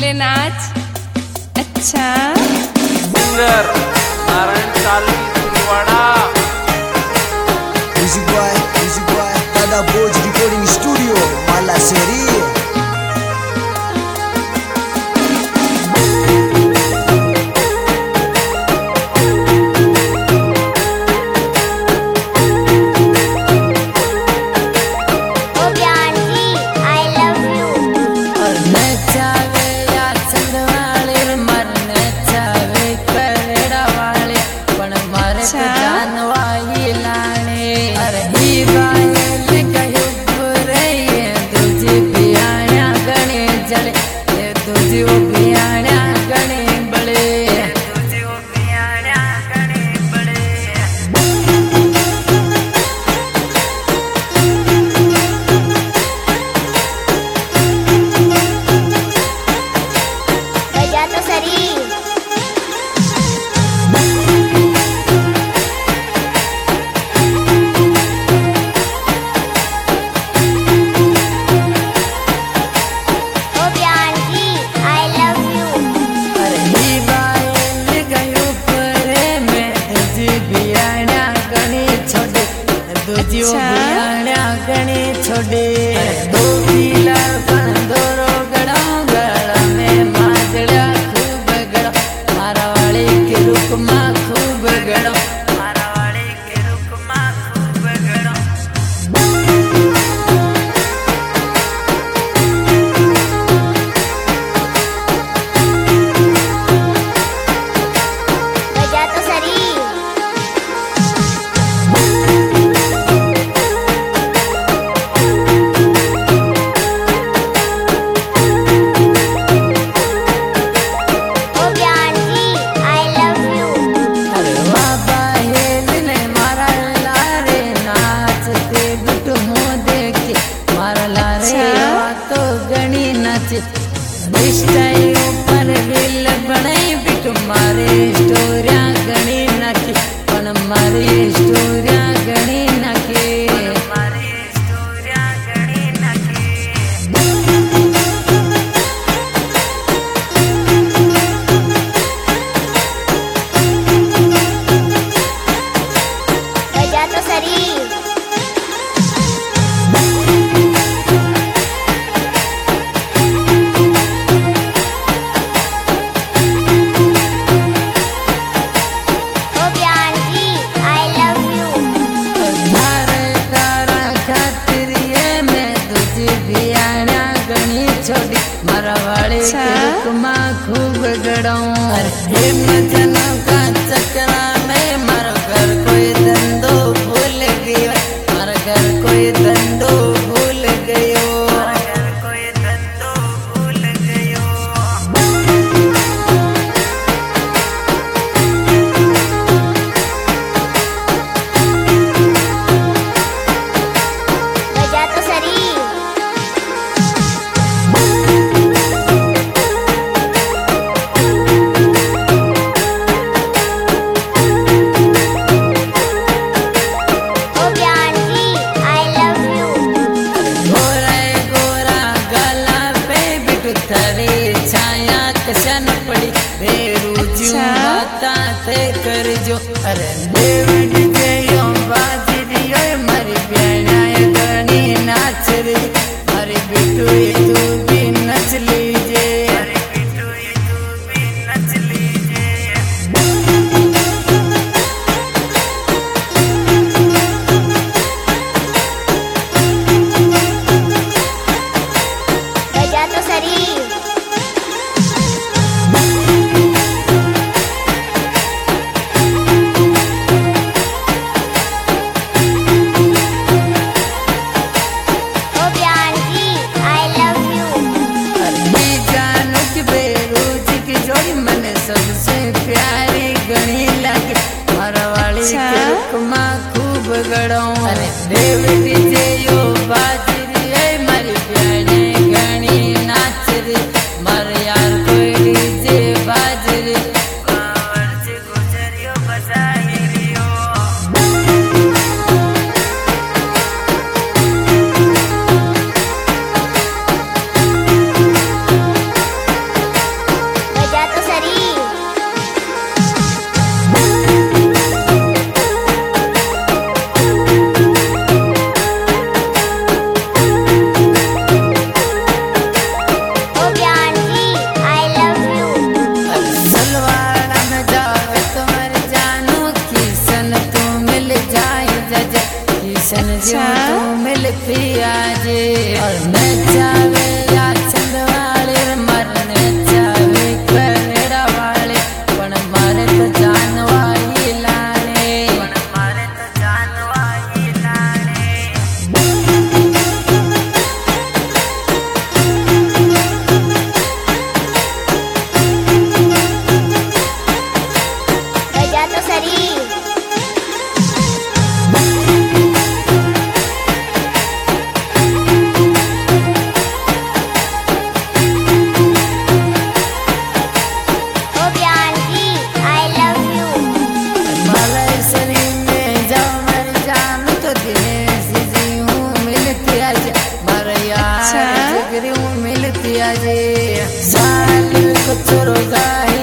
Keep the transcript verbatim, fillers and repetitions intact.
बोले नाच। अच्छा singer Narayan Kali Surwada. Music by music by दादा बोझ रिकॉर्डिंग स्टूडियो माला शेरी। गणे छोड़े दो पीला पंदोरो गड़ा गड़ा में माजड़ा खूब गड़ा मारा वाले के रुक माँ खूब गड़ा मारा वाले के रुक माँ खूब गड़ा। बजा तो सरी पर रील बनाई भी तुम्हारे स्टोरिया गणी नकी पण मारी स्टोरिया गणी नकी मारी स्टोरिया गणी नकी। बजा तो सरी मरवाड़े के रुकमा खूब गड़ाऊं अरे मजना का चक्रा में मर घर कोई धंधो भूल गयो मर घर कोई धंधो भूल गयो मर घर कोई धंधो भूल गयो। बजा तो सरी पड़ी बेरूजू बाता ते कर जो अरे देवड जयो बाजरियो मरी प्याना गणी नाच रे मरी बिटू तू भी नच लीजे मरी बिटू तू भी नच लीजे। बजा तो सरी जो तू मिलती आज और मैं चावे या चंदवाले मरने चावे कनेडा वाले पण मारे तो जानवाई लाने पण मारे तो जानवाई लाने बजा तो सरी ओ प्यारी आई लव यू मलाई सरी में जाओ मर जाम तो दिनेश जी हूँ मिलती आज मर यार जिगरी हूँ मिलती आज साल को छोड़ो गाय